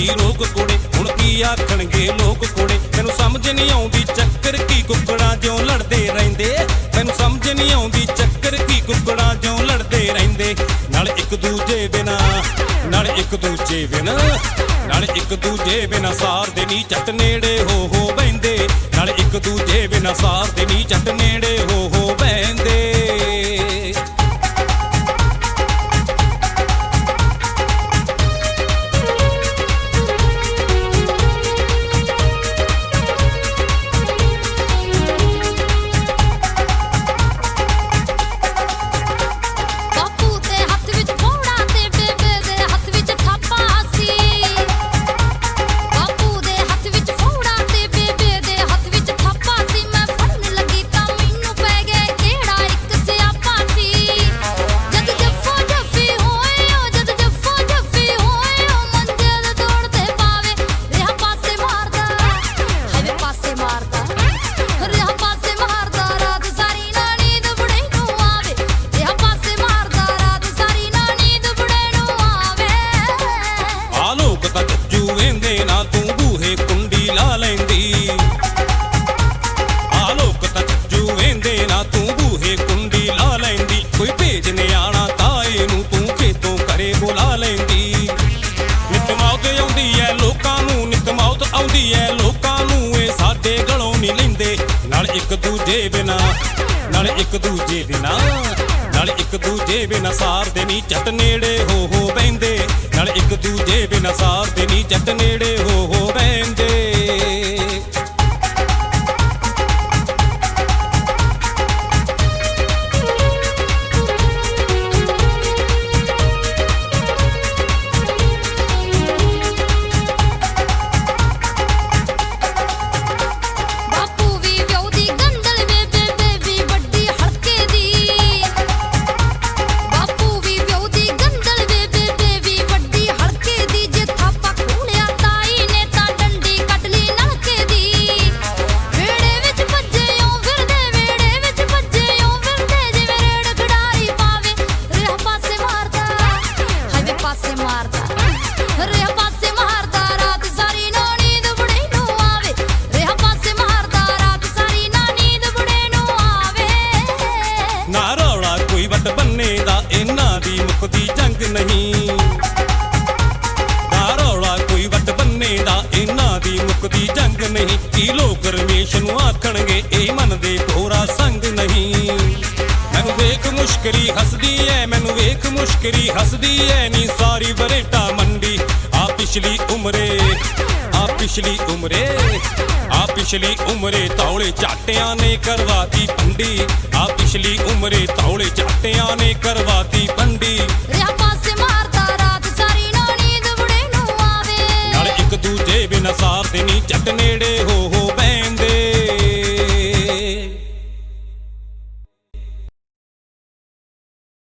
ਦੀ ਰੋਕ ਕੁੜੇ, ਹੁਣ ਕੀ ਆਖਣਗੇ ਲੋਕ ਕੁੜੇ। ਮੈਨੂੰ ਸਮਝ ਨਹੀਂ ਆਉਂਦੀ ਚੱਕਰ ਕੀ ਕੁੱਕੜਾਂ ਜਿਉਂ ਲੜਦੇ ਰਹਿੰਦੇ, ਮੈਨੂੰ ਸਮਝ ਨਹੀਂ ਆਉਂਦੀ ਚੱਕਰ ਕੀ ਕੁੱਕੜਾਂ ਜਿਉਂ ਲੜਦੇ ਰਹਿੰਦੇ। ਨਾਲ ਇੱਕ ਦੂਜੇ ਬਿਨਾ, ਨਾਲ ਇੱਕ ਦੂਜੇ ਬਿਨਾ, ਨਾਲ ਇੱਕ ਦੂਜੇ ਬਿਨਾ ਸਾਰ ਦੇ ਨੀ ਝੱਟ ਨੇੜੇ ਹੋ ਬਹਿੰਦੇ, ਨਾਲ ਇੱਕ ਦੂਜੇ ਬਿਨਾ ਸਾਰ ਦੇ ਨੀ ਝੱਟ ਨੇੜੇ ਹੋ ਬਹਿੰਦੇ। ਕੋਈ ਭੇਜ ਨਿਆਣਾ ਤਾਏ ਨੂੰ ਤੂੰ ਖੇਤੋਂ ਘਰੇ ਬੁਲਾ ਲੈਂਦੀ। ਨਿੱਤ ਮੌਤ ਆਉਂਦੀ ਐ ਲੋਕਾਂ ਨੂੰ, ਨਿੱਤ ਮੌਤ ਆਉਂਦੀ ਐ ਲੋਕਾਂ ਨੂੰ, ਇਹ ਸਾਡੇ ਗਲੋਂ ਨਹੀਂ ਲੈਂਦੇ। ਨਾਲ ਇੱਕ ਦੂਜੇ ਬਿਨਾ, ਨਾਲ ਇੱਕ ਦੂਜੇ ਬਿਨਾ, ਨਾਲ ਇੱਕ ਦੂਜੇ ਬਿਨਾ ਸਾਰ ਦੇ ਨੀ ਝੱਟ ਨੇੜੇ ਹੋ ਬਹਿੰਦੇ, ਨਾਲ ਇੱਕ ਦੂਜੇ ਬਿਨਾ ਸਾਰ ਦੇ ਨੀ ਝੱਟ ਨੇੜੇ ਹੋ ਬਹਿੰਦੇ। ਬੰਨੇ ਦਾ ਇਹਨਾਂ ਦੀ ਮੁੱਕਦੀ ਜੰਗ ਨਹੀਂ, ਦਾ ਰੌਲਾ ਕੋਈ ਵੱਟ ਬੰਨੇ ਦਾ ਇਹਨਾਂ ਦੀ ਮੁੱਕਦੀ ਜੰਗ ਨਹੀਂ। ਕੀ ਲੋਕ ਰਮੇਸ਼ ਨੂੰ ਆਖਣਗੇ ਇਹ ਮੰਨਦੇ ਥੋੜਾ ਸੰਗ ਨਹੀਂ। ਮੈਨੂੰ ਵੇਖ ਮੁਸ਼ਕਰੀ ਹੱਸਦੀ ਐ, ਮੈਨੂੰ ਵੇਖ ਮੁਸ਼ਕਰੀ ਹੱਸਦੀ ਐ ਨੀ ਸਾਰੀ ਬਰੇਟਾ ਮੰਡੀ। ਆ ਪਿਛਲੀ ਉਮਰੇ, ਆ ਪਿਛਲੀ ਉਮਰੇ, ਆ ਪਿਛਲੀ ਉਮਰੇ ਤੌਲੇ ਝਾਟਿਆਂ ਨੇ ਕਰਵਾਤੀ ਪੰਡੀ, ਆ ਪਿਛਲੀ ਉਮਰੇ ਤੌਲੇ ਝਾਟਿਆਂ ਨੇ ਕਰਵਾਤੀ ਪੰਡੀ।